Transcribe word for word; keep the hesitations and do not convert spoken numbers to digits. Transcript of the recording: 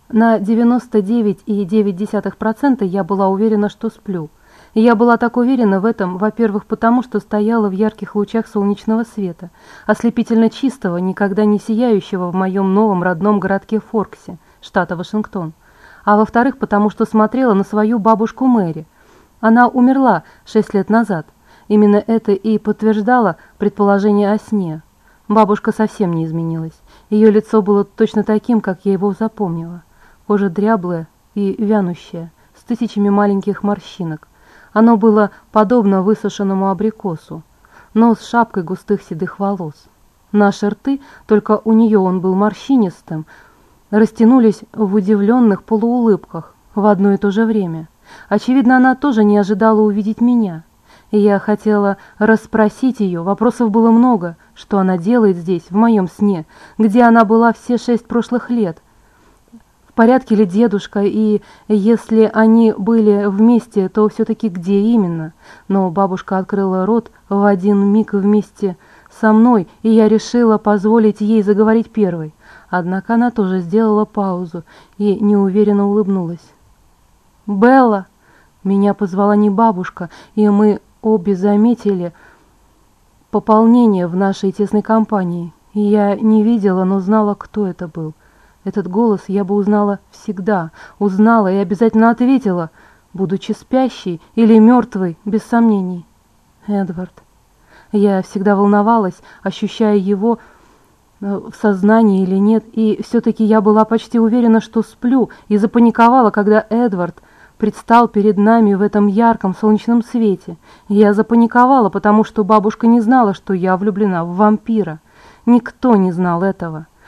На девяносто девять и девять десятых процента я была уверена, что сплю. И я была так уверена в этом, во-первых, потому что стояла в ярких лучах солнечного света, ослепительно чистого, никогда не сияющего в моем новом родном городке Форксе, штата Вашингтон. А во-вторых, потому что смотрела на свою бабушку Мэри. Она умерла шесть лет назад. Именно это и подтверждало предположение о сне. Бабушка совсем не изменилась. Ее лицо было точно таким, как я его запомнила. Кожа дряблая и вянущая, с тысячами маленьких морщинок. Оно было подобно высушенному абрикосу. Нос с шапкой густых седых волос. Наши рты, только у нее он был морщинистым, растянулись в удивленных полуулыбках в одно и то же время. Очевидно, она тоже не ожидала увидеть меня. И я хотела расспросить ее, вопросов было много, что она делает здесь, в моем сне, где она была все шесть прошлых лет. В порядке ли дедушка, и если они были вместе, то все-таки где именно? Но бабушка открыла рот в один миг вместе со мной, и я решила позволить ей заговорить первой. Однако она тоже сделала паузу и неуверенно улыбнулась. «Белла!» Меня позвала не бабушка, и мы обе заметили пополнение в нашей тесной компании. И я не видела, но знала, кто это был. Этот голос я бы узнала всегда, узнала и обязательно ответила, будучи спящей или мертвой, без сомнений. Эдвард. Я всегда волновалась, ощущая его в сознании или нет, и все-таки я была почти уверена, что сплю, и запаниковала, когда Эдвард предстал перед нами в этом ярком солнечном свете. Я запаниковала, потому что бабушка не знала, что я влюблена в вампира. Никто не знал этого.